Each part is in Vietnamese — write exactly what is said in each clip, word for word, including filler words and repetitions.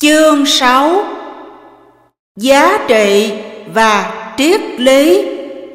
Chương sáu. Giá trị và triết lý.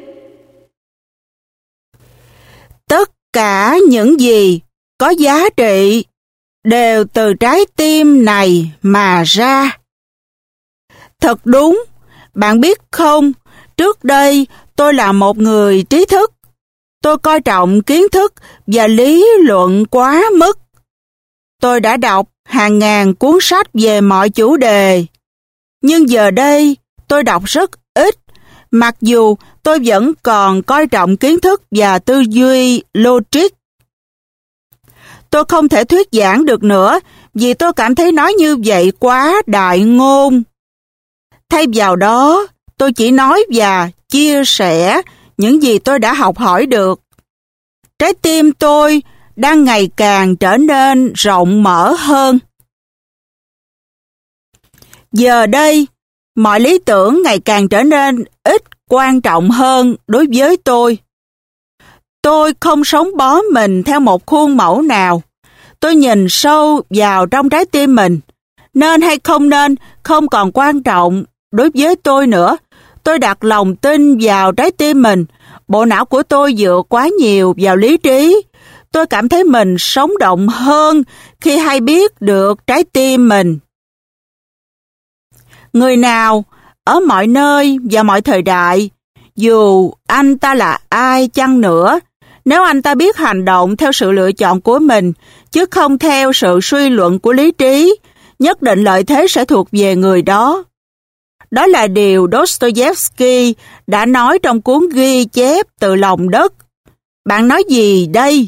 Tất cả những gì có giá trị đều từ trái tim này mà ra. Thật đúng, bạn biết không, trước đây tôi là một người trí thức. Tôi coi trọng kiến thức và lý luận quá mức. Tôi đã đọc hàng ngàn cuốn sách về mọi chủ đề. Nhưng giờ đây, tôi đọc rất ít, mặc dù tôi vẫn còn coi trọng kiến thức và tư duy logic. Tôi không thể thuyết giảng được nữa, vì tôi cảm thấy nói như vậy quá đại ngôn. Thay vào đó, tôi chỉ nói và chia sẻ những gì tôi đã học hỏi được. Trái tim tôi đang ngày càng trở nên rộng mở hơn. Giờ đây, mọi lý tưởng ngày càng trở nên ít quan trọng hơn đối với tôi. Tôi không sống bó mình theo một khuôn mẫu nào. Tôi nhìn sâu vào trong trái tim mình. Nên hay không nên không còn quan trọng đối với tôi nữa. Tôi đặt lòng tin vào trái tim mình. Bộ não của tôi dựa quá nhiều vào lý trí. Tôi cảm thấy mình sống động hơn khi hay biết được trái tim mình. Người nào, ở mọi nơi và mọi thời đại, dù anh ta là ai chăng nữa, nếu anh ta biết hành động theo sự lựa chọn của mình, chứ không theo sự suy luận của lý trí, nhất định lợi thế sẽ thuộc về người đó. Đó là điều Dostoevsky đã nói trong cuốn ghi chép Từ lòng đất. Bạn nói gì đây?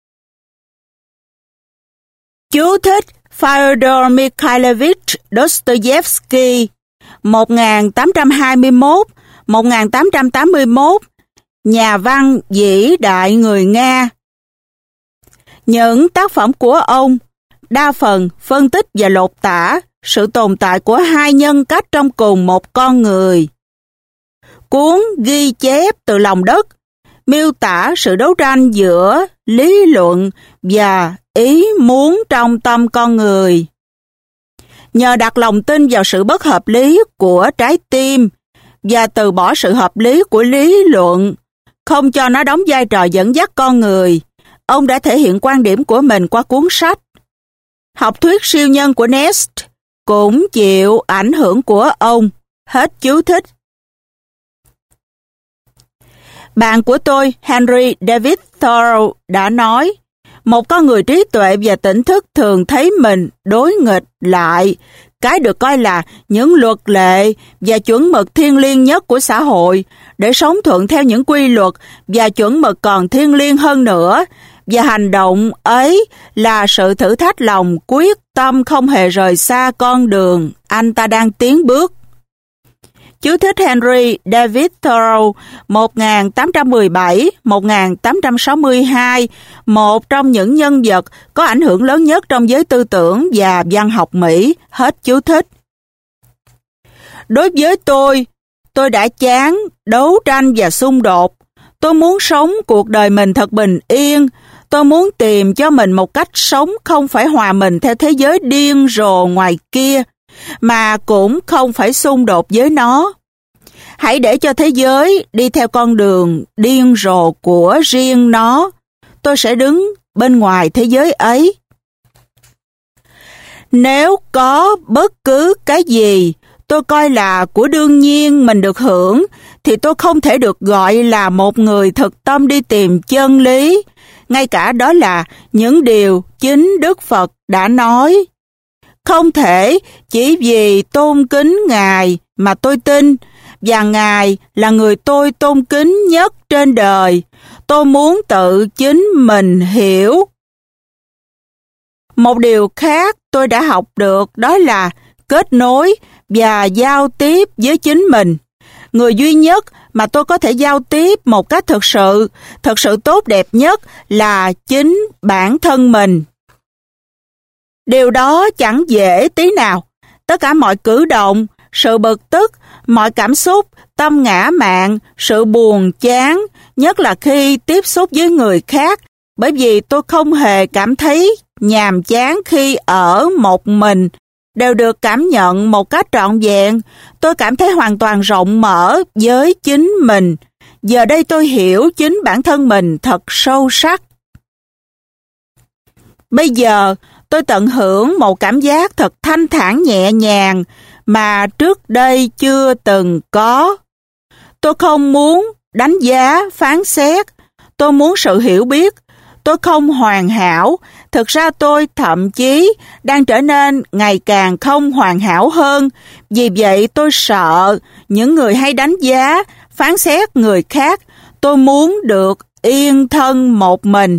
Chú thích Fyodor Mikhailovich Dostoevsky một nghìn tám trăm hai mươi mốt đến một nghìn tám trăm tám mươi mốt, nhà văn vĩ đại người Nga. Những tác phẩm của ông đa phần phân tích và lột tả sự tồn tại của hai nhân cách trong cùng một con người. Cuốn ghi chép Từ lòng đất miêu tả sự đấu tranh giữa lý luận và ý muốn trong tâm con người. Nhờ đặt lòng tin vào sự bất hợp lý của trái tim và từ bỏ sự hợp lý của lý luận, không cho nó đóng vai trò dẫn dắt con người, ông đã thể hiện quan điểm của mình qua cuốn sách. Học thuyết siêu nhân của Nest cũng chịu ảnh hưởng của ông. Hết chú thích. Bạn của tôi, Henry David Thoreau, đã nói, một con người trí tuệ và tỉnh thức thường thấy mình đối nghịch lại cái được coi là những luật lệ và chuẩn mực thiêng liêng nhất của xã hội để sống thuận theo những quy luật và chuẩn mực còn thiêng liêng hơn nữa, và hành động ấy là sự thử thách lòng quyết tâm không hề rời xa con đường anh ta đang tiến bước. Chú thích Henry David Thoreau một nghìn tám trăm mười bảy đến một nghìn tám trăm sáu mươi hai, một trong những nhân vật có ảnh hưởng lớn nhất trong giới tư tưởng và văn học Mỹ. Hết chú thích. Đối với tôi, tôi đã chán đấu tranh và xung đột. Tôi muốn sống cuộc đời mình thật bình yên. Tôi muốn tìm cho mình một cách sống không phải hòa mình theo thế giới điên rồ ngoài kia, mà cũng không phải xung đột với nó. Hãy để cho thế giới đi theo con đường điên rồ của riêng nó. Tôi sẽ đứng bên ngoài thế giới ấy. Nếu có bất cứ cái gì tôi coi là của đương nhiên mình được hưởng, thì tôi không thể được gọi là một người thực tâm đi tìm chân lý. Ngay cả đó là những điều chính Đức Phật đã nói. Không thể chỉ vì tôn kính Ngài mà tôi tin, và Ngài là người tôi tôn kính nhất trên đời. Tôi muốn tự chính mình hiểu. Một điều khác tôi đã học được đó là kết nối và giao tiếp với chính mình. Người duy nhất mà tôi có thể giao tiếp một cách thực sự, thực sự tốt đẹp nhất là chính bản thân mình. Điều đó chẳng dễ tí nào. Tất cả mọi cử động, sự bực tức, mọi cảm xúc, tâm ngã mạn, sự buồn chán, nhất là khi tiếp xúc với người khác, bởi vì tôi không hề cảm thấy nhàm chán khi ở một mình, đều được cảm nhận một cách trọn vẹn. Tôi cảm thấy hoàn toàn rộng mở với chính mình. Giờ đây tôi hiểu chính bản thân mình thật sâu sắc. Bây giờ, tôi tận hưởng một cảm giác thật thanh thản nhẹ nhàng mà trước đây chưa từng có. Tôi không muốn đánh giá, phán xét. Tôi muốn sự hiểu biết. Tôi không hoàn hảo. Thực ra tôi thậm chí đang trở nên ngày càng không hoàn hảo hơn. Vì vậy tôi sợ những người hay đánh giá, phán xét người khác. Tôi muốn được yên thân một mình.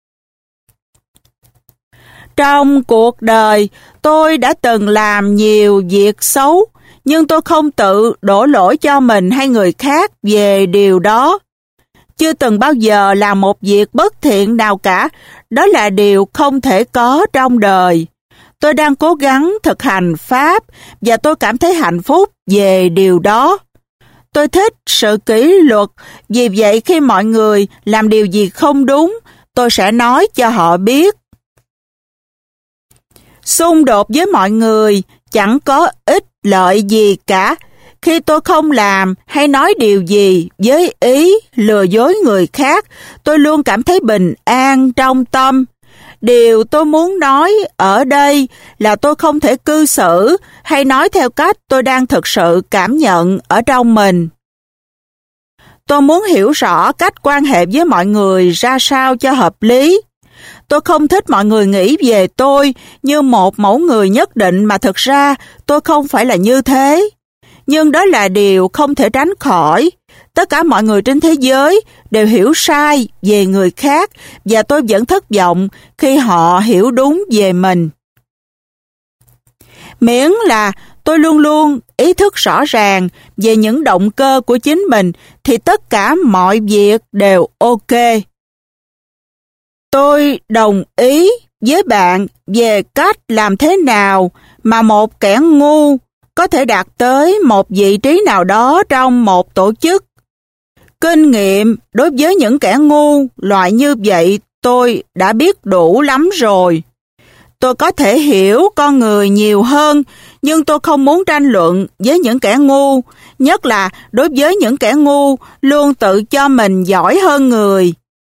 Trong cuộc đời, tôi đã từng làm nhiều việc xấu, nhưng tôi không tự đổ lỗi cho mình hay người khác về điều đó. Chưa từng bao giờ làm một việc bất thiện nào cả, đó là điều không thể có trong đời. Tôi đang cố gắng thực hành Pháp và tôi cảm thấy hạnh phúc về điều đó. Tôi thích sự kỷ luật, vì vậy khi mọi người làm điều gì không đúng, tôi sẽ nói cho họ biết. Xung đột với mọi người chẳng có ích lợi gì cả. Khi tôi không làm hay nói điều gì với ý lừa dối người khác, tôi luôn cảm thấy bình an trong tâm. Điều tôi muốn nói ở đây là tôi không thể cư xử hay nói theo cách tôi đang thực sự cảm nhận ở trong mình. Tôi muốn hiểu rõ cách quan hệ với mọi người ra sao cho hợp lý. Tôi không thích mọi người nghĩ về tôi như một mẫu người nhất định mà thực ra tôi không phải là như thế. Nhưng đó là điều không thể tránh khỏi. Tất cả mọi người trên thế giới đều hiểu sai về người khác và tôi vẫn thất vọng khi họ hiểu đúng về mình. Miễn là tôi luôn luôn ý thức rõ ràng về những động cơ của chính mình thì tất cả mọi việc đều ok. Tôi đồng ý với bạn về cách làm thế nào mà một kẻ ngu có thể đạt tới một vị trí nào đó trong một tổ chức. Kinh nghiệm đối với những kẻ ngu loại như vậy tôi đã biết đủ lắm rồi. Tôi có thể hiểu con người nhiều hơn, nhưng tôi không muốn tranh luận với những kẻ ngu, nhất là đối với những kẻ ngu luôn tự cho mình giỏi hơn người.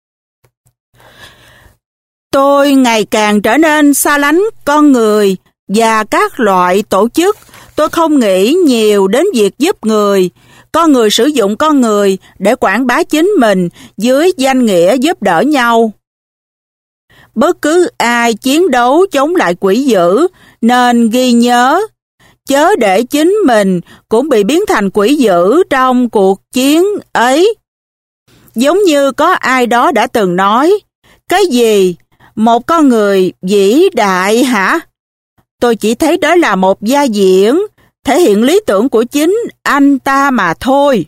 Tôi ngày càng trở nên xa lánh con người và các loại tổ chức. Tôi không nghĩ nhiều đến việc giúp người. Con người sử dụng con người để quảng bá chính mình dưới danh nghĩa giúp đỡ nhau. Bất cứ ai chiến đấu chống lại quỷ dữ nên ghi nhớ, chớ để chính mình cũng bị biến thành quỷ dữ trong cuộc chiến ấy. Giống như có ai đó đã từng nói, cái gì? Một con người vĩ đại hả? Tôi chỉ thấy đó là một gia diễn, thể hiện lý tưởng của chính anh ta mà thôi.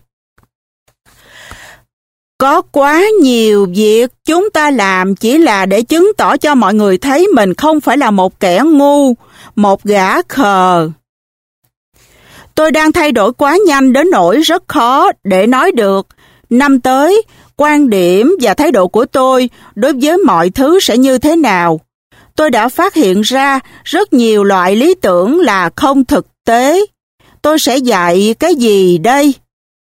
Có quá nhiều việc chúng ta làm chỉ là để chứng tỏ cho mọi người thấy mình không phải là một kẻ ngu, một gã khờ. Tôi đang thay đổi quá nhanh đến nỗi rất khó để nói được. Năm tới, quan điểm và thái độ của tôi đối với mọi thứ sẽ như thế nào? Tôi đã phát hiện ra rất nhiều loại lý tưởng là không thực tế. Tôi sẽ dạy cái gì đây?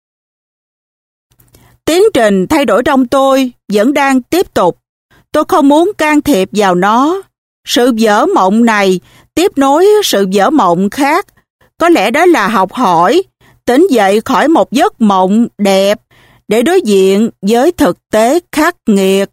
Tiến trình thay đổi trong tôi vẫn đang tiếp tục. Tôi không muốn can thiệp vào nó. Sự vỡ mộng này tiếp nối sự vỡ mộng khác. Có lẽ đó là học hỏi, tỉnh dậy khỏi một giấc mộng đẹp để đối diện với thực tế khắc nghiệt.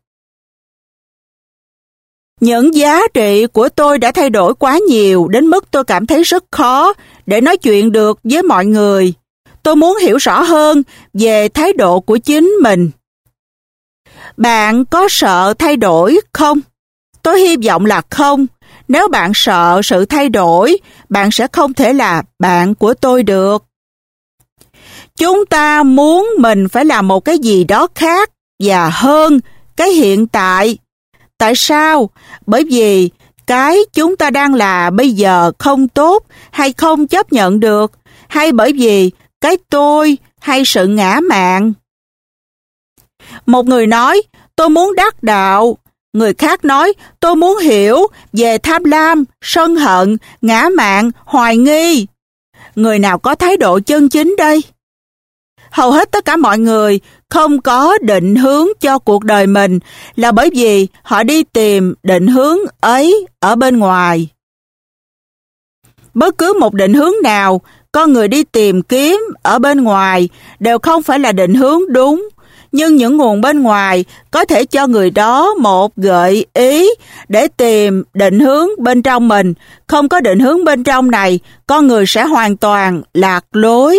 Những giá trị của tôi đã thay đổi quá nhiều đến mức tôi cảm thấy rất khó để nói chuyện được với mọi người. Tôi muốn hiểu rõ hơn về thái độ của chính mình. Bạn có sợ thay đổi không? Tôi hy vọng là không. Nếu bạn sợ sự thay đổi, bạn sẽ không thể là bạn của tôi được. Chúng ta muốn mình phải làm một cái gì đó khác và hơn cái hiện tại. Tại sao? Bởi vì cái chúng ta đang là bây giờ không tốt hay không chấp nhận được, hay bởi vì cái tôi hay sự ngã mạn. Một người nói, tôi muốn đắc đạo. Người khác nói, tôi muốn hiểu về tham lam, sân hận, ngã mạn, hoài nghi. Người nào có thái độ chân chính đây? Hầu hết tất cả mọi người không có định hướng cho cuộc đời mình là bởi vì họ đi tìm định hướng ấy ở bên ngoài. Bất cứ một định hướng nào con người đi tìm kiếm ở bên ngoài đều không phải là định hướng đúng, nhưng những nguồn bên ngoài có thể cho người đó một gợi ý để tìm định hướng bên trong mình. Không có định hướng bên trong này, con người sẽ hoàn toàn lạc lối.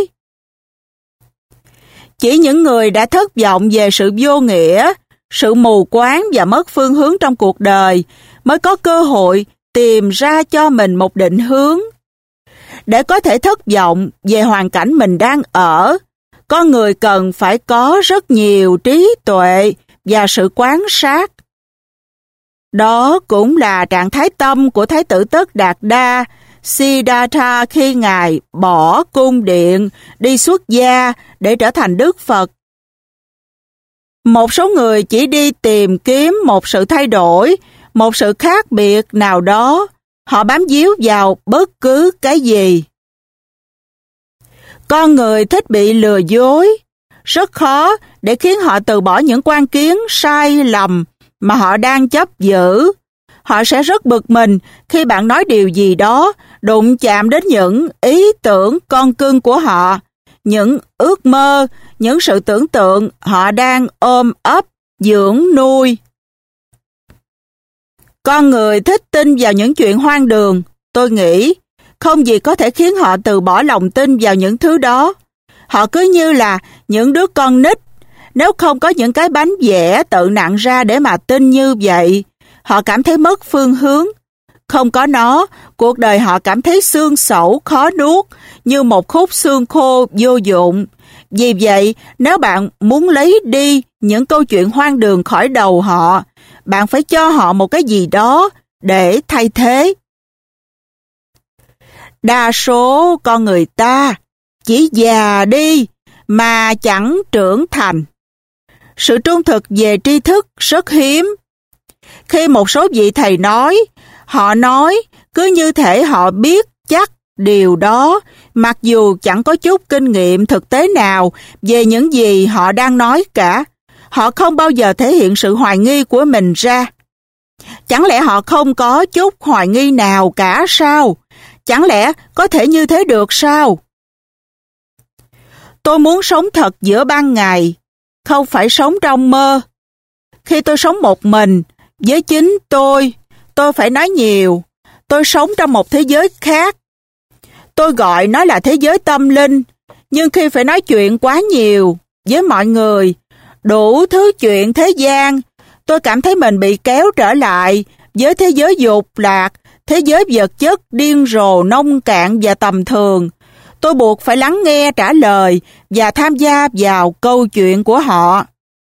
Chỉ những người đã thất vọng về sự vô nghĩa, sự mù quáng và mất phương hướng trong cuộc đời mới có cơ hội tìm ra cho mình một định hướng. Để có thể thất vọng về hoàn cảnh mình đang ở, con người cần phải có rất nhiều trí tuệ và sự quan sát. Đó cũng là trạng thái tâm của Thái tử Tất Đạt Đa, Siddhartha khi Ngài bỏ cung điện, đi xuất gia để trở thành Đức Phật. Một số người chỉ đi tìm kiếm một sự thay đổi, một sự khác biệt nào đó. Họ bám víu vào bất cứ cái gì. Con người thích bị lừa dối. Rất khó để khiến họ từ bỏ những quan kiến sai lầm mà họ đang chấp giữ. Họ sẽ rất bực mình khi bạn nói điều gì đó đụng chạm đến những ý tưởng con cưng của họ, những ước mơ, những sự tưởng tượng họ đang ôm ấp, dưỡng nuôi. Con người thích tin vào những chuyện hoang đường. Tôi nghĩ không gì có thể khiến họ từ bỏ lòng tin vào những thứ đó. Họ cứ như là những đứa con nít. Nếu không có những cái bánh vẽ tự nặn ra để mà tin như vậy, họ cảm thấy mất phương hướng. Không có nó, cuộc đời họ cảm thấy xương xẩu, khó nuốt, như một khúc xương khô vô dụng. Vì vậy, nếu bạn muốn lấy đi những câu chuyện hoang đường khỏi đầu họ, bạn phải cho họ một cái gì đó để thay thế. Đa số con người ta chỉ già đi mà chẳng trưởng thành. Sự trung thực về tri thức rất hiếm. Khi một số vị thầy nói, họ nói cứ như thể họ biết chắc điều đó, mặc dù chẳng có chút kinh nghiệm thực tế nào về những gì họ đang nói cả. Họ không bao giờ thể hiện sự hoài nghi của mình ra. Chẳng lẽ họ không có chút hoài nghi nào cả sao? Chẳng lẽ có thể như thế được sao? Tôi muốn sống thật giữa ban ngày, không phải sống trong mơ. Khi tôi sống một mình, với chính tôi, tôi phải nói nhiều. Tôi sống trong một thế giới khác. Tôi gọi nó là thế giới tâm linh, nhưng khi phải nói chuyện quá nhiều với mọi người, đủ thứ chuyện thế gian, tôi cảm thấy mình bị kéo trở lại với thế giới dục lạc, thế giới vật chất điên rồ, nông cạn và tầm thường. Tôi buộc phải lắng nghe, trả lời và tham gia vào câu chuyện của họ.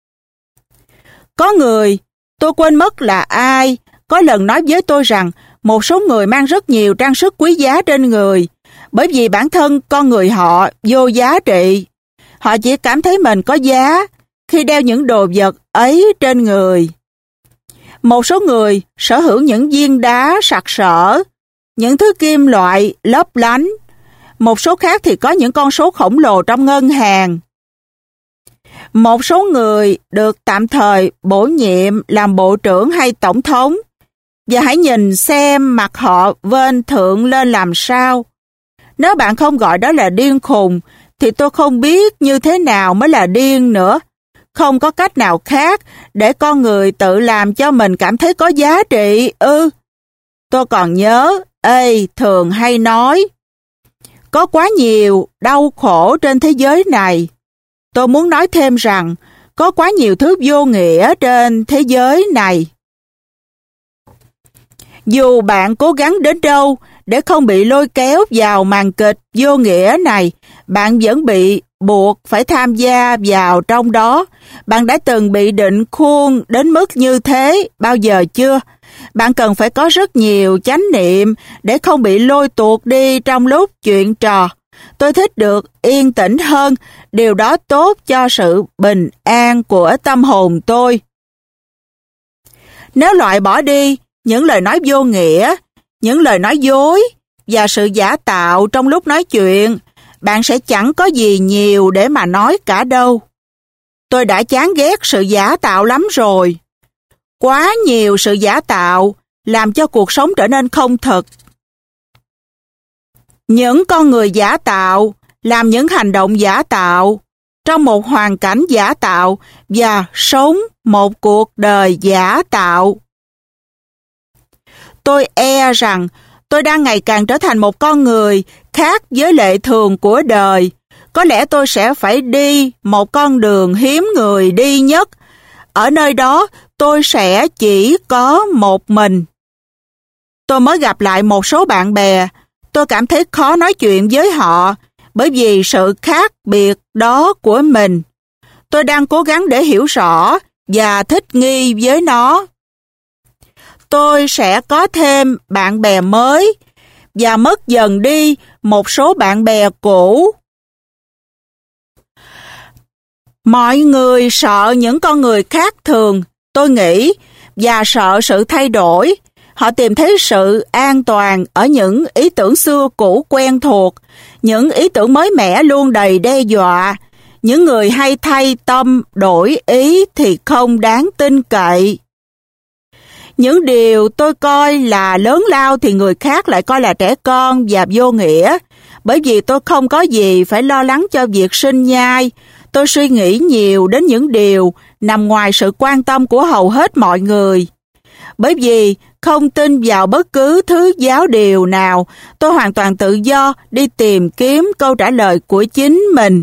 Có người, tôi quên mất là ai, có lần nói với tôi rằng một số người mang rất nhiều trang sức quý giá trên người, bởi vì bản thân con người họ vô giá trị. Họ chỉ cảm thấy mình có giá khi đeo những đồ vật ấy trên người. Một số người sở hữu những viên đá sặc sỡ, những thứ kim loại lấp lánh. Một số khác thì có những con số khổng lồ trong ngân hàng. Một số người được tạm thời bổ nhiệm làm bộ trưởng hay tổng thống, và hãy nhìn xem mặt họ vênh thượng lên làm sao. Nếu bạn không gọi đó là điên khùng, thì tôi không biết như thế nào mới là điên nữa. Không có cách nào khác để con người tự làm cho mình cảm thấy có giá trị ư. Ừ. Tôi còn nhớ, ê, thường hay nói, có quá nhiều đau khổ trên thế giới này. Tôi muốn nói thêm rằng, có quá nhiều thứ vô nghĩa trên thế giới này. Dù bạn cố gắng đến đâu để không bị lôi kéo vào màn kịch vô nghĩa này, bạn vẫn bị buộc phải tham gia vào trong đó. Bạn đã từng bị định khuôn đến mức như thế bao giờ chưa? Bạn cần phải có rất nhiều chánh niệm để không bị lôi tuột đi trong lúc chuyện trò. Tôi thích được yên tĩnh hơn, điều đó tốt cho sự bình an của tâm hồn tôi. Nếu loại bỏ đi những lời nói vô nghĩa, những lời nói dối và sự giả tạo trong lúc nói chuyện, bạn sẽ chẳng có gì nhiều để mà nói cả đâu. Tôi đã chán ghét sự giả tạo lắm rồi. Quá nhiều sự giả tạo làm cho cuộc sống trở nên không thực. Những con người giả tạo làm những hành động giả tạo trong một hoàn cảnh giả tạo và sống một cuộc đời giả tạo. Tôi e rằng tôi đang ngày càng trở thành một con người khác với lệ thường của đời. Có lẽ tôi sẽ phải đi một con đường hiếm người đi nhất. Ở nơi đó tôi sẽ chỉ có một mình. Tôi mới gặp lại một số bạn bè. Tôi cảm thấy khó nói chuyện với họ bởi vì sự khác biệt đó của mình. Tôi đang cố gắng để hiểu rõ và thích nghi với nó. Tôi sẽ có thêm bạn bè mới và mất dần đi một số bạn bè cũ. Mọi người sợ những con người khác thường, tôi nghĩ, và sợ sự thay đổi. Họ tìm thấy sự an toàn ở những ý tưởng xưa cũ quen thuộc, những ý tưởng mới mẻ luôn đầy đe dọa. Những người hay thay tâm đổi ý thì không đáng tin cậy. Những điều tôi coi là lớn lao thì người khác lại coi là trẻ con và vô nghĩa. Bởi vì tôi không có gì phải lo lắng cho việc sinh nhai. Tôi suy nghĩ nhiều đến những điều nằm ngoài sự quan tâm của hầu hết mọi người. Bởi vì không tin vào bất cứ thứ giáo điều nào, tôi hoàn toàn tự do đi tìm kiếm câu trả lời của chính mình.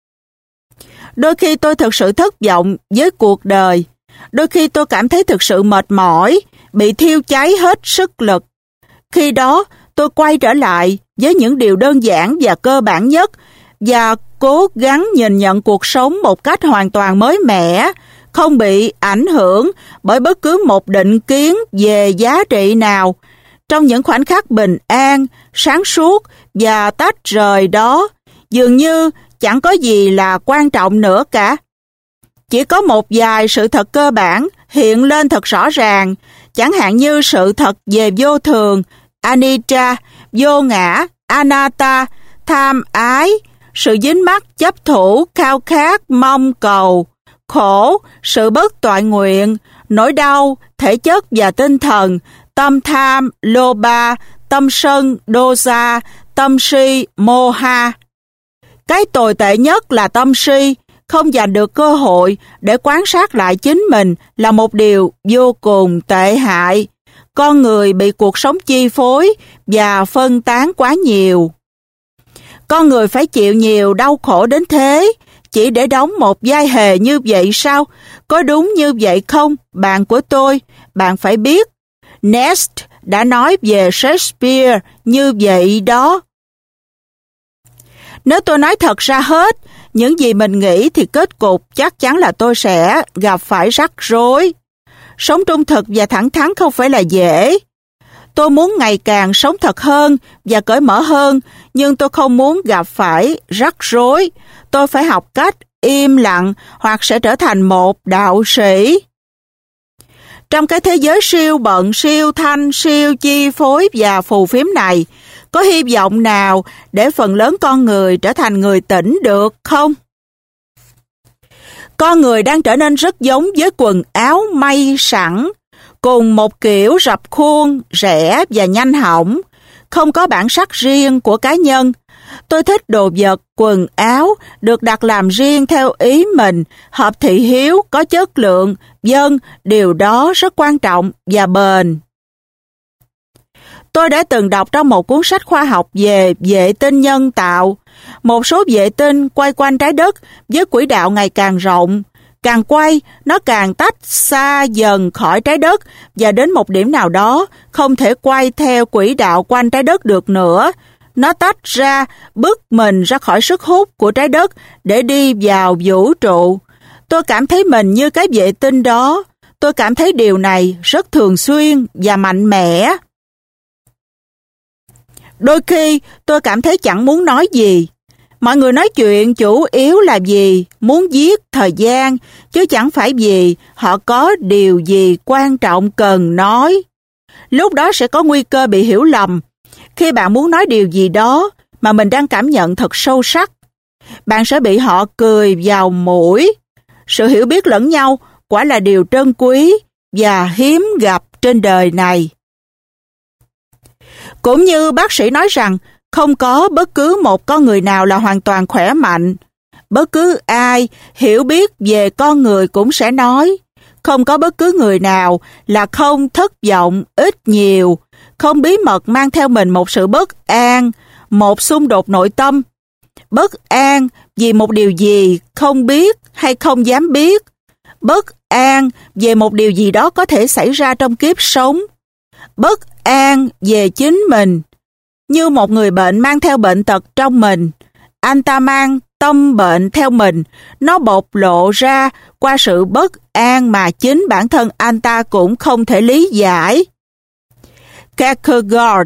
Đôi khi tôi thực sự thất vọng với cuộc đời. Đôi khi tôi cảm thấy thực sự mệt mỏi, bị thiêu cháy hết sức lực. Khi đó, tôi quay trở lại với những điều đơn giản và cơ bản nhất và cố gắng nhìn nhận cuộc sống một cách hoàn toàn mới mẻ, không bị ảnh hưởng bởi bất cứ một định kiến về giá trị nào. Trong những khoảnh khắc bình an, sáng suốt và tách rời đó, dường như chẳng có gì là quan trọng nữa cả. Chỉ có một vài sự thật cơ bản hiện lên thật rõ ràng, chẳng hạn như sự thật về vô thường, anicca, vô ngã, anatta, tham ái, sự dính mắc, chấp thủ, khao khát, mong cầu, khổ, sự bất toại nguyện, nỗi đau, thể chất và tinh thần, tâm tham, lobha, tâm sân, dosa, tâm si, moha. Cái tồi tệ nhất là tâm si, không dành được cơ hội để quan sát lại chính mình là một điều vô cùng tệ hại. Con người bị cuộc sống chi phối và phân tán quá nhiều. Con người phải chịu nhiều đau khổ đến thế, chỉ để đóng một vai hề như vậy sao? Có đúng như vậy không, bạn của tôi? Bạn phải biết, Nest đã nói về Shakespeare như vậy đó. Nếu tôi nói thật ra hết những gì mình nghĩ thì kết cục chắc chắn là tôi sẽ gặp phải rắc rối. Sống trung thực và thẳng thắn không phải là dễ. Tôi muốn ngày càng sống thật hơn và cởi mở hơn, nhưng tôi không muốn gặp phải rắc rối. Tôi phải học cách im lặng hoặc sẽ trở thành một đạo sĩ. Trong cái thế giới siêu bận, siêu thanh, siêu chi phối và phù phiếm này, có hy vọng nào để phần lớn con người trở thành người tỉnh được không? Con người đang trở nên rất giống với quần áo may sẵn, cùng một kiểu rập khuôn, rẻ và nhanh hỏng, không có bản sắc riêng của cá nhân. Tôi thích đồ vật, quần áo được đặt làm riêng theo ý mình, hợp thị hiếu, có chất lượng. Vâng, điều đó rất quan trọng và bền. Tôi đã từng đọc trong một cuốn sách khoa học về vệ tinh nhân tạo. Một số vệ tinh quay quanh trái đất với quỹ đạo ngày càng rộng. Càng quay, nó càng tách xa dần khỏi trái đất và đến một điểm nào đó không thể quay theo quỹ đạo quanh trái đất được nữa. Nó tách ra, bứt mình ra khỏi sức hút của trái đất để đi vào vũ trụ. Tôi cảm thấy mình như cái vệ tinh đó. Tôi cảm thấy điều này rất thường xuyên và mạnh mẽ. Đôi khi tôi cảm thấy chẳng muốn nói gì. Mọi người nói chuyện chủ yếu là vì muốn giết thời gian, chứ chẳng phải vì họ có điều gì quan trọng cần nói. Lúc đó sẽ có nguy cơ bị hiểu lầm. Khi bạn muốn nói điều gì đó mà mình đang cảm nhận thật sâu sắc, bạn sẽ bị họ cười vào mũi. Sự hiểu biết lẫn nhau quả là điều trân quý và hiếm gặp trên đời này. Cũng như bác sĩ nói rằng không có bất cứ một con người nào là hoàn toàn khỏe mạnh. Bất cứ ai hiểu biết về con người cũng sẽ nói, không có bất cứ người nào là không thất vọng ít nhiều, không bí mật mang theo mình một sự bất an, một xung đột nội tâm. Bất an vì một điều gì không biết hay không dám biết. Bất an về một điều gì đó có thể xảy ra trong kiếp sống. Bất an về chính mình. Như một người bệnh mang theo bệnh tật trong mình, anh ta mang tâm bệnh theo mình, nó bộc lộ ra qua sự bất an mà chính bản thân anh ta cũng không thể lý giải. Kierkegaard.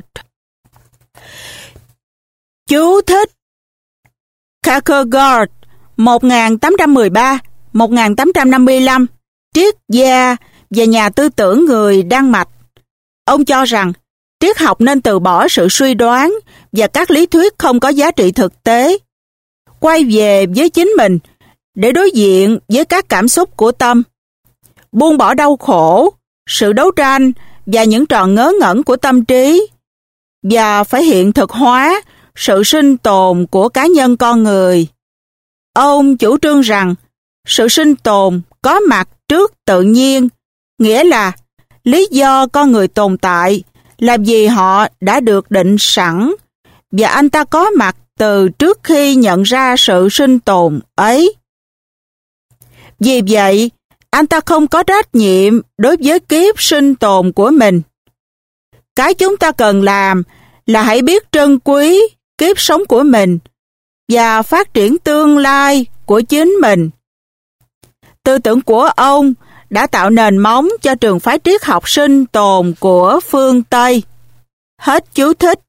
Chú thích: Kierkegaard một nghìn tám trăm mười ba đến một nghìn tám trăm năm mươi lăm, triết gia và nhà tư tưởng người Đan Mạch. Ông cho rằng triết học nên từ bỏ sự suy đoán và các lý thuyết không có giá trị thực tế. Quay về với chính mình để đối diện với các cảm xúc của tâm. Buông bỏ đau khổ, sự đấu tranh và những trò ngớ ngẩn của tâm trí, và phải hiện thực hóa sự sinh tồn của cá nhân con người. Ông chủ trương rằng sự sinh tồn có mặt trước tự nhiên, nghĩa là lý do con người tồn tại là vì họ đã được định sẵn, và anh ta có mặt từ trước khi nhận ra sự sinh tồn ấy. Vì vậy, anh ta không có trách nhiệm đối với kiếp sinh tồn của mình. Cái chúng ta cần làm là hãy biết trân quý kiếp sống của mình và phát triển tương lai của chính mình. Tư tưởng của ông đã tạo nền móng cho trường phái triết học sinh tồn của phương Tây. Hết chú thích.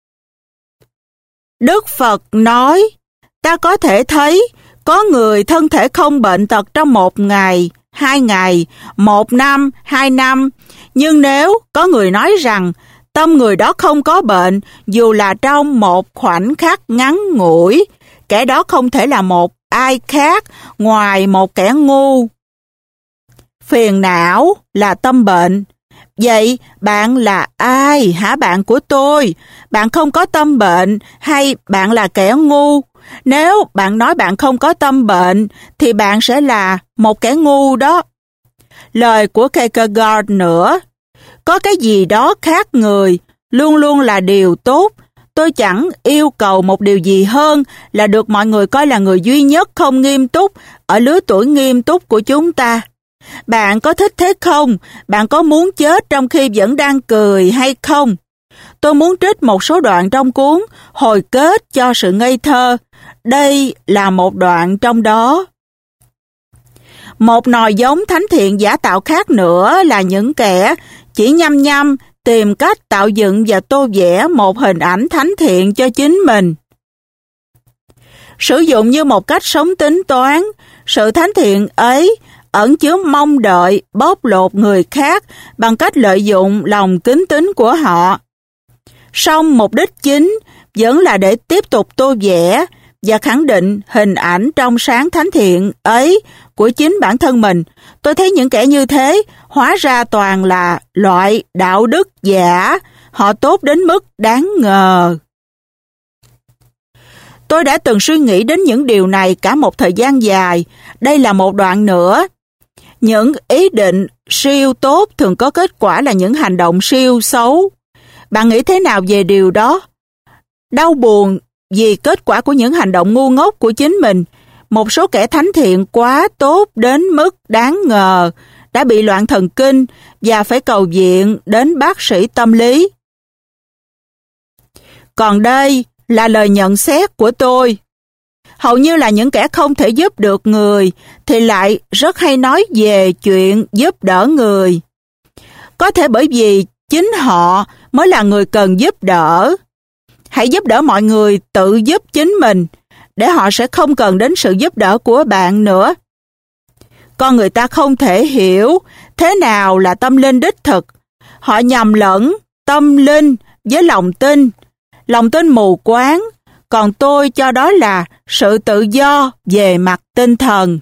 Đức Phật nói, ta có thể thấy có người thân thể không bệnh tật trong một ngày, hai ngày, một năm, hai năm, nhưng nếu có người nói rằng tâm người đó không có bệnh, dù là trong một khoảnh khắc ngắn ngủi, kẻ đó không thể là một ai khác ngoài một kẻ ngu. Phiền não là tâm bệnh. Vậy bạn là ai hả bạn của tôi? Bạn không có tâm bệnh hay bạn là kẻ ngu? Nếu bạn nói bạn không có tâm bệnh thì bạn sẽ là một kẻ ngu đó. Lời của Kierkegaard nữa, có cái gì đó khác người luôn luôn là điều tốt. Tôi chẳng yêu cầu một điều gì hơn là được mọi người coi là người duy nhất không nghiêm túc ở lứa tuổi nghiêm túc của chúng ta. Bạn có thích thế không? Bạn có muốn chết trong khi vẫn đang cười hay không? Tôi muốn trích một số đoạn trong cuốn Hồi kết cho sự ngây thơ. Đây là một đoạn trong đó. Một nòi giống thánh thiện giả tạo khác nữa là những kẻ chỉ nhăm nhăm tìm cách tạo dựng và tô vẽ một hình ảnh thánh thiện cho chính mình. Sử dụng như một cách sống tính toán, sự thánh thiện ấy ẩn chứa mong đợi bóc lột người khác bằng cách lợi dụng lòng kính tín của họ. Song mục đích chính vẫn là để tiếp tục tô vẽ và khẳng định hình ảnh trong sáng thánh thiện ấy của chính bản thân mình. Tôi thấy những kẻ như thế hóa ra toàn là loại đạo đức giả, họ tốt đến mức đáng ngờ. Tôi đã từng suy nghĩ đến những điều này cả một thời gian dài. Đây là một đoạn nữa. Những ý định siêu tốt thường có kết quả là những hành động siêu xấu. Bạn nghĩ thế nào về điều đó? Đau buồn vì kết quả của những hành động ngu ngốc của chính mình. Một số kẻ thánh thiện quá tốt đến mức đáng ngờ đã bị loạn thần kinh và phải cầu viện đến bác sĩ tâm lý. Còn đây là lời nhận xét của tôi. Hầu như là những kẻ không thể giúp được người thì lại rất hay nói về chuyện giúp đỡ người. Có thể bởi vì chính họ mới là người cần giúp đỡ. Hãy giúp đỡ mọi người tự giúp chính mình. để họ sẽ không cần đến sự giúp đỡ của bạn nữa. Con người ta không thể hiểu thế nào là tâm linh đích thực. Họ nhầm lẫn tâm linh với lòng tin, lòng tin mù quáng, còn tôi cho đó là sự tự do về mặt tinh thần.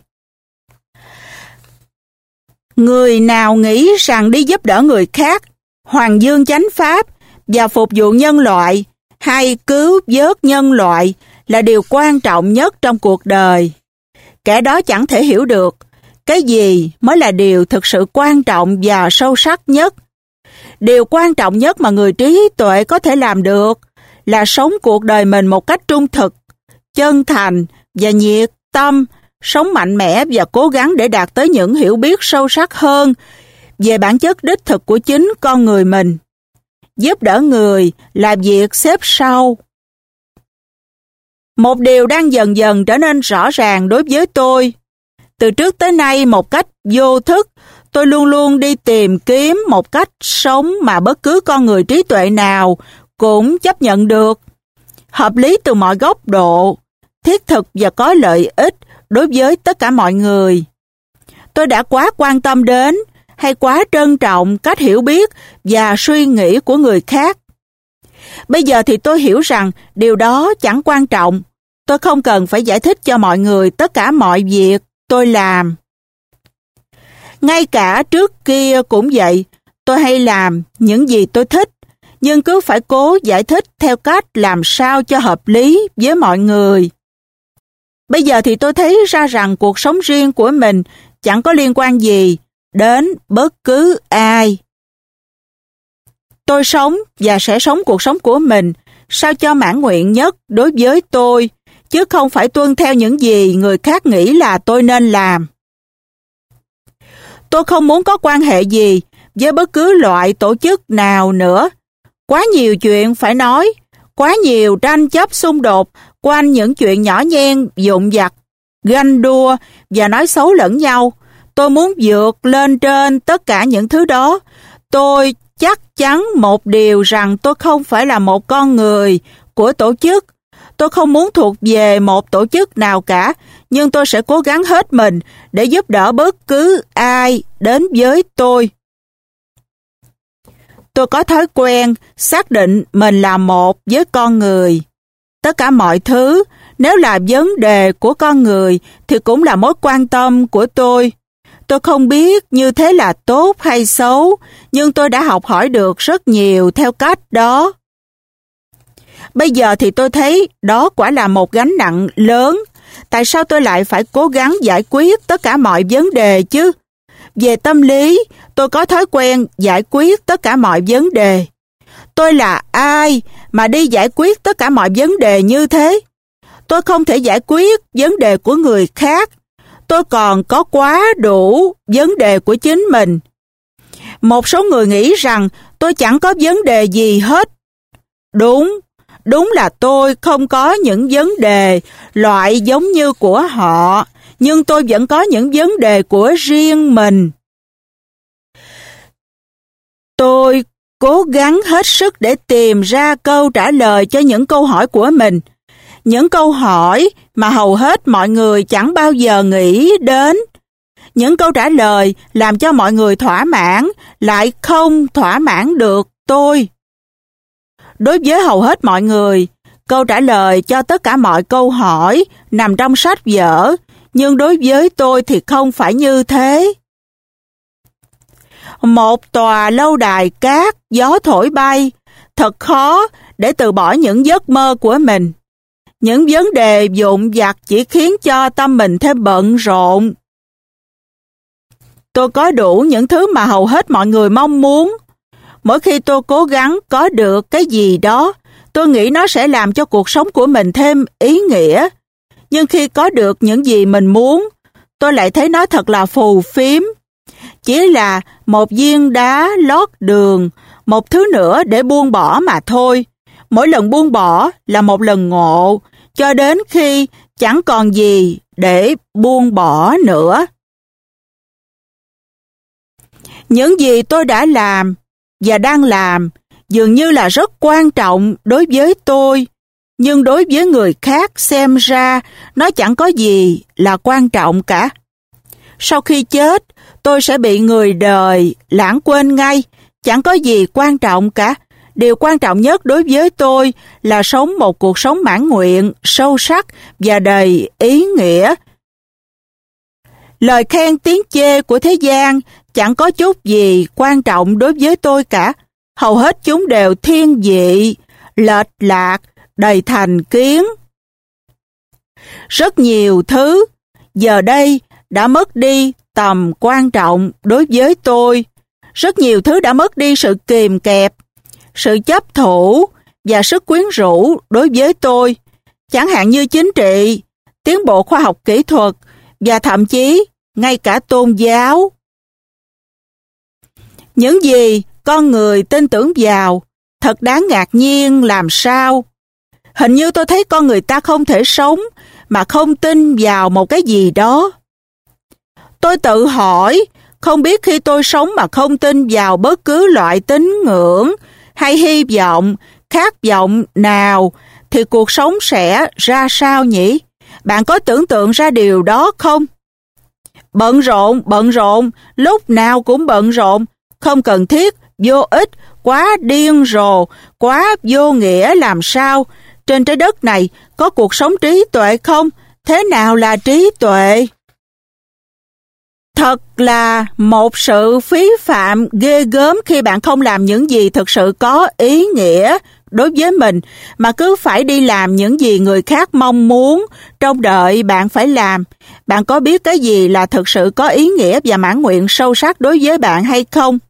Người nào nghĩ rằng đi giúp đỡ người khác, hoàng dương chánh pháp và phục vụ nhân loại hay cứu vớt nhân loại là điều quan trọng nhất trong cuộc đời, kẻ đó chẳng thể hiểu được cái gì mới là điều thực sự quan trọng và sâu sắc nhất. Điều quan trọng nhất mà người trí tuệ có thể làm được là sống cuộc đời mình một cách trung thực, chân thành và nhiệt tâm, sống mạnh mẽ và cố gắng để đạt tới những hiểu biết sâu sắc hơn về bản chất đích thực của chính con người mình. Giúp đỡ người là việc xếp sau. Một điều đang dần dần trở nên rõ ràng đối với tôi. Từ trước tới nay, một cách vô thức, tôi luôn luôn đi tìm kiếm một cách sống mà bất cứ con người trí tuệ nào cũng chấp nhận được. Hợp lý từ mọi góc độ, thiết thực và có lợi ích đối với tất cả mọi người. Tôi đã quá quan tâm đến hay quá trân trọng cách hiểu biết và suy nghĩ của người khác. Bây giờ thì tôi hiểu rằng điều đó chẳng quan trọng. Tôi không cần phải giải thích cho mọi người tất cả mọi việc tôi làm. Ngay cả trước kia cũng vậy, tôi hay làm những gì tôi thích, nhưng cứ phải cố giải thích theo cách làm sao cho hợp lý với mọi người. Bây giờ thì tôi thấy ra rằng cuộc sống riêng của mình chẳng có liên quan gì đến bất cứ ai. Tôi sống và sẽ sống cuộc sống của mình sao cho mãn nguyện nhất đối với tôi, chứ không phải tuân theo những gì người khác nghĩ là tôi nên làm. Tôi không muốn có quan hệ gì với bất cứ loại tổ chức nào nữa. Quá nhiều chuyện phải nói, quá nhiều tranh chấp xung đột quanh những chuyện nhỏ nhen, vụn vặt, ganh đua và nói xấu lẫn nhau. Tôi muốn vượt lên trên tất cả những thứ đó. Tôi chắc chắn một điều rằng tôi không phải là một con người của tổ chức. Tôi không muốn thuộc về một tổ chức nào cả, nhưng tôi sẽ cố gắng hết mình để giúp đỡ bất cứ ai đến với tôi. Tôi có thói quen xác định mình là một với con người. Tất cả mọi thứ, nếu là vấn đề của con người, thì cũng là mối quan tâm của tôi. Tôi không biết như thế là tốt hay xấu, nhưng tôi đã học hỏi được rất nhiều theo cách đó. Bây giờ thì tôi thấy đó quả là một gánh nặng lớn. Tại sao tôi lại phải cố gắng giải quyết tất cả mọi vấn đề chứ? Về tâm lý, tôi có thói quen giải quyết tất cả mọi vấn đề. Tôi là ai mà đi giải quyết tất cả mọi vấn đề như thế? Tôi không thể giải quyết vấn đề của người khác. Tôi còn có quá đủ vấn đề của chính mình. Một số người nghĩ rằng tôi chẳng có vấn đề gì hết. Đúng, đúng là tôi không có những vấn đề loại giống như của họ, nhưng tôi vẫn có những vấn đề của riêng mình. Tôi cố gắng hết sức để tìm ra câu trả lời cho những câu hỏi của mình. Những câu hỏi mà hầu hết mọi người chẳng bao giờ nghĩ đến. Những câu trả lời làm cho mọi người thỏa mãn, lại không thỏa mãn được tôi. Đối với hầu hết mọi người, câu trả lời cho tất cả mọi câu hỏi nằm trong sách vở, nhưng đối với tôi thì không phải như thế. Một tòa lâu đài cát, gió thổi bay, thật khó để từ bỏ những giấc mơ của mình. Những vấn đề vụn vặt chỉ khiến cho tâm mình thêm bận rộn. Tôi có đủ những thứ mà hầu hết mọi người mong muốn. Mỗi khi tôi cố gắng có được cái gì đó, tôi nghĩ nó sẽ làm cho cuộc sống của mình thêm ý nghĩa. Nhưng khi có được những gì mình muốn, tôi lại thấy nó thật là phù phiếm. Chỉ là một viên đá lót đường, một thứ nữa để buông bỏ mà thôi. Mỗi lần buông bỏ là một lần ngộ, cho đến khi chẳng còn gì để buông bỏ nữa. Những gì tôi đã làm và đang làm dường như là rất quan trọng đối với tôi, nhưng đối với người khác xem ra nó chẳng có gì là quan trọng cả. Sau khi chết, tôi sẽ bị người đời lãng quên ngay, chẳng có gì quan trọng cả. Điều quan trọng nhất đối với tôi là sống một cuộc sống mãn nguyện, sâu sắc và đầy ý nghĩa. Lời khen tiếng chê của thế gian chẳng có chút gì quan trọng đối với tôi cả. Hầu hết chúng đều thiên vị, lệch lạc, đầy thành kiến. Rất nhiều thứ giờ đây đã mất đi tầm quan trọng đối với tôi. Rất nhiều thứ đã mất đi sự kìm kẹp, sự chấp thủ và sức quyến rũ đối với tôi. Chẳng hạn như chính trị, tiến bộ khoa học kỹ thuật và thậm chí ngay cả tôn giáo. Những gì con người tin tưởng vào thật đáng ngạc nhiên làm sao. Hình như tôi thấy con người ta không thể sống mà không tin vào một cái gì đó. Tôi tự hỏi, không biết khi tôi sống mà không tin vào bất cứ loại tín ngưỡng hay hy vọng, khát vọng nào thì cuộc sống sẽ ra sao nhỉ? Bạn có tưởng tượng ra điều đó không? Bận rộn, bận rộn, lúc nào cũng bận rộn, không cần thiết, vô ích, quá điên rồ, quá vô nghĩa làm sao? Trên trái đất này có cuộc sống trí tuệ không? Thế nào là trí tuệ? Thật là một sự phí phạm ghê gớm khi bạn không làm những gì thực sự có ý nghĩa đối với mình, mà cứ phải đi làm những gì người khác mong muốn, trông đợi bạn phải làm. Bạn có biết cái gì là thực sự có ý nghĩa và mãn nguyện sâu sắc đối với bạn hay không?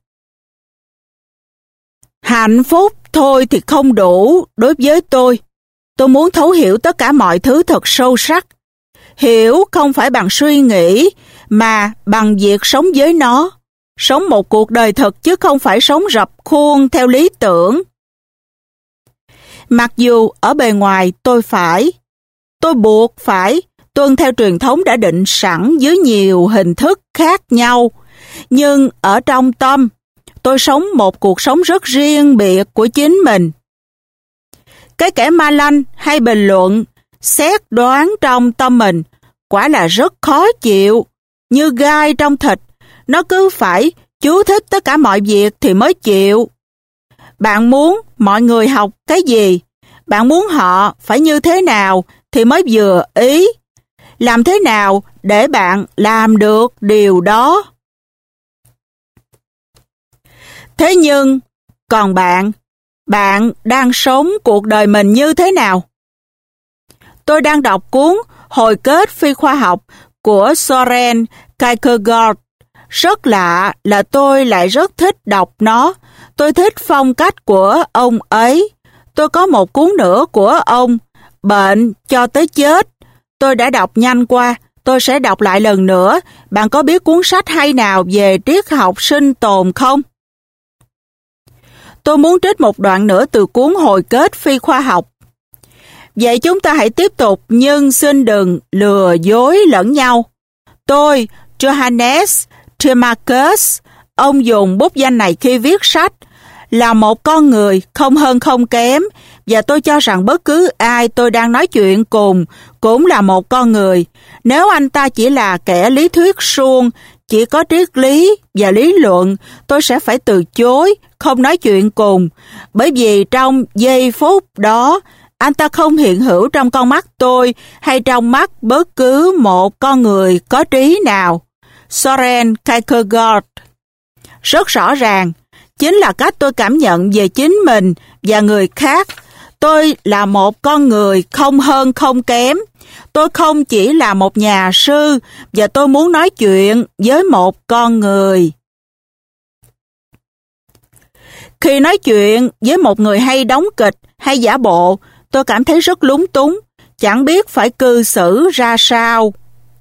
Hạnh phúc thôi thì không đủ đối với tôi. Tôi muốn thấu hiểu tất cả mọi thứ thật sâu sắc. Hiểu không phải bằng suy nghĩ, mà bằng việc sống với nó. Sống một cuộc đời thật chứ không phải sống rập khuôn theo lý tưởng. Mặc dù ở bề ngoài tôi phải, tôi buộc phải tuân theo truyền thống đã định sẵn dưới nhiều hình thức khác nhau, nhưng ở trong tâm, tôi sống một cuộc sống rất riêng biệt của chính mình. Cái kẻ ma lanh hay bình luận, xét đoán trong tâm mình quả là rất khó chịu, như gai trong thịt, nó cứ phải chú thích tất cả mọi việc thì mới chịu. Bạn muốn mọi người học cái gì? Bạn muốn họ phải như thế nào thì mới vừa ý? Làm thế nào để bạn làm được điều đó? Thế nhưng, còn bạn, bạn đang sống cuộc đời mình như thế nào? Tôi đang đọc cuốn Hồi kết phi khoa học của Soren Kierkegaard. Rất lạ là tôi lại rất thích đọc nó. Tôi thích phong cách của ông ấy. Tôi có một cuốn nữa của ông, Bệnh cho tới chết. Tôi đã đọc nhanh qua, tôi sẽ đọc lại lần nữa. Bạn có biết cuốn sách hay nào về triết học sinh tồn không? Tôi muốn trích một đoạn nữa từ cuốn Hồi kết phi khoa học. Vậy chúng ta hãy tiếp tục, nhưng xin đừng lừa dối lẫn nhau. Tôi, Johannes Trimarcus, ông dùng bút danh này khi viết sách, là một con người không hơn không kém, và tôi cho rằng bất cứ ai tôi đang nói chuyện cùng cũng là một con người. Nếu anh ta chỉ là kẻ lý thuyết suông, chỉ có triết lý và lý luận, tôi sẽ phải từ chối, không nói chuyện cùng, bởi vì trong giây phút đó, anh ta không hiện hữu trong con mắt tôi hay trong mắt bất cứ một con người có trí nào. Soren Kierkegaard. Rất rõ ràng, chính là cách tôi cảm nhận về chính mình và người khác. Tôi là một con người không hơn không kém. Tôi không chỉ là một nhà sư, và tôi muốn nói chuyện với một con người. Khi nói chuyện với một người hay đóng kịch hay giả bộ, tôi cảm thấy rất lúng túng, chẳng biết phải cư xử ra sao.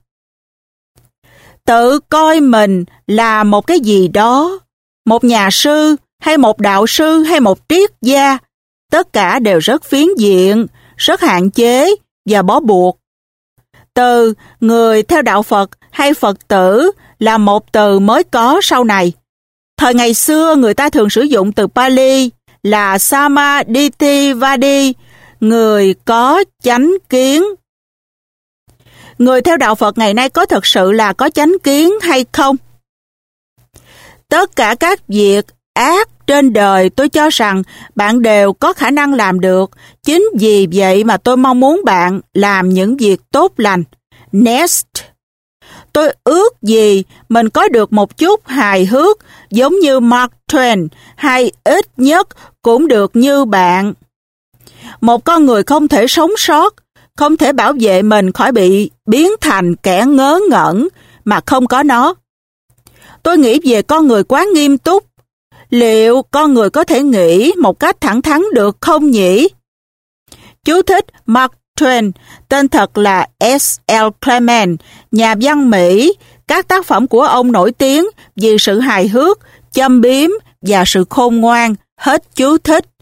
Tự coi mình là một cái gì đó, một nhà sư, hay một đạo sư, hay một triết gia, tất cả đều rất phiến diện, rất hạn chế và bó buộc. Từ người theo đạo Phật hay Phật tử là một từ mới có sau này. Thời ngày xưa người ta thường sử dụng từ Pali là Samaditthivadi, người có chánh kiến. Người theo đạo Phật ngày nay có thực sự là có chánh kiến hay không? Tất cả các việc ác trên đời tôi cho rằng bạn đều có khả năng làm được. Chính vì vậy mà tôi mong muốn bạn làm những việc tốt lành. Next. Tôi ước gì mình có được một chút hài hước giống như Mark Twain, hay ít nhất cũng được như bạn. Một con người không thể sống sót, không thể bảo vệ mình khỏi bị biến thành kẻ ngớ ngẩn mà không có nó. Tôi nghĩ về con người quá nghiêm túc. Liệu con người có thể nghĩ một cách thẳng thắn được không nhỉ? Chú thích Mark Twain, tên thật là S L Clement, nhà văn Mỹ. Các tác phẩm của ông nổi tiếng vì sự hài hước, châm biếm và sự khôn ngoan. Hết chú thích.